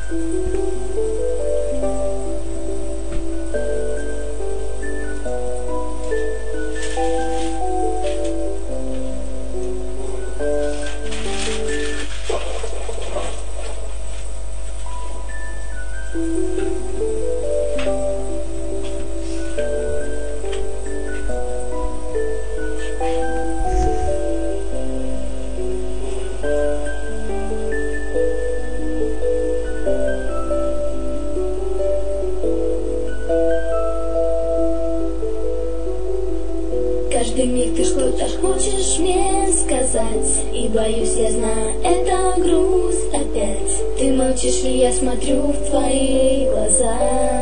Каждый миг ты что-то хочешь мне сказать, и боюсь, я знаю, это грусть опять. Ты молчишь, и я смотрю в твои глаза.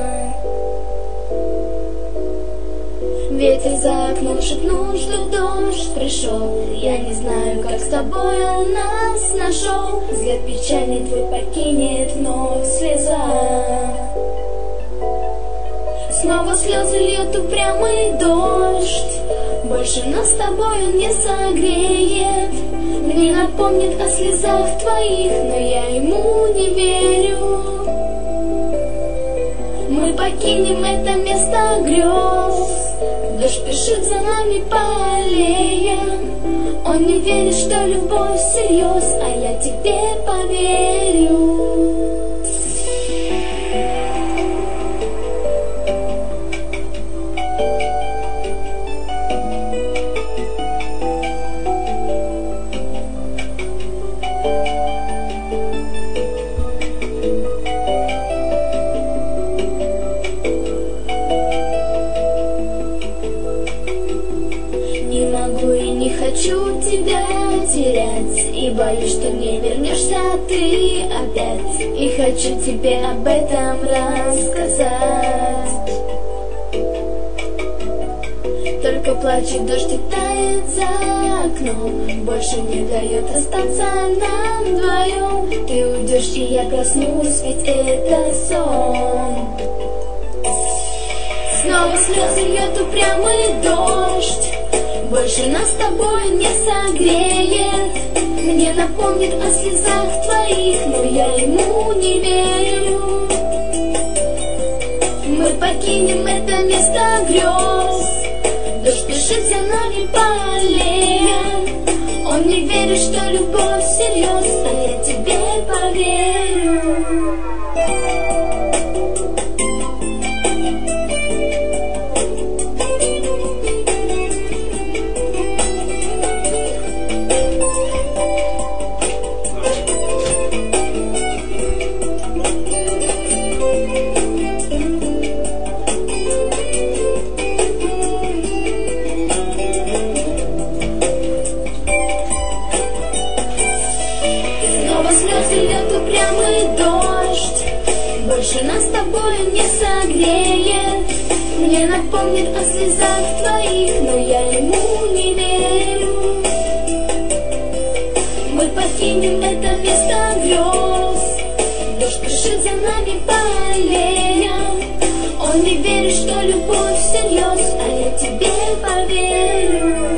Ветер за окном шепнул, что дождь пришел. Я не знаю, как с тобой он нас нашел. Взгляд печальный твой покинет вновь слеза. Снова слезы льет упрямый дождь. Больше нас с тобой он не согреет, мне напомнит о слезах твоих, но я ему не верю. Мы покинем это место грез, дождь спешит за нами по аллеям. Он не верит, что любовь всерьез, а я тебе поверю. Не хочу тебя терять, и боюсь, что не вернешься ты опять. И хочу тебе об этом рассказать. Только плачет дождь и тает за окном, больше не дает остаться нам вдвоем. Ты уйдешь, и я проснусь, ведь это сон. Снова слезы льет упрямый дождь. Больше нас с тобой не согреет, мне напомнит о слезах твоих, но я ему не верю. Мы покинем это место грез, дождь спешит за нами по аллеям. Он не верит, что любовь всерьез, а я тебе поверю. Больше нас с тобой не согреет, мне напомнит о слезах твоих, но я ему не верю. Мы покинем это место грез, дождь спешит за нами по аллеям. Он не верит, что любовь всерьез, а я тебе поверю.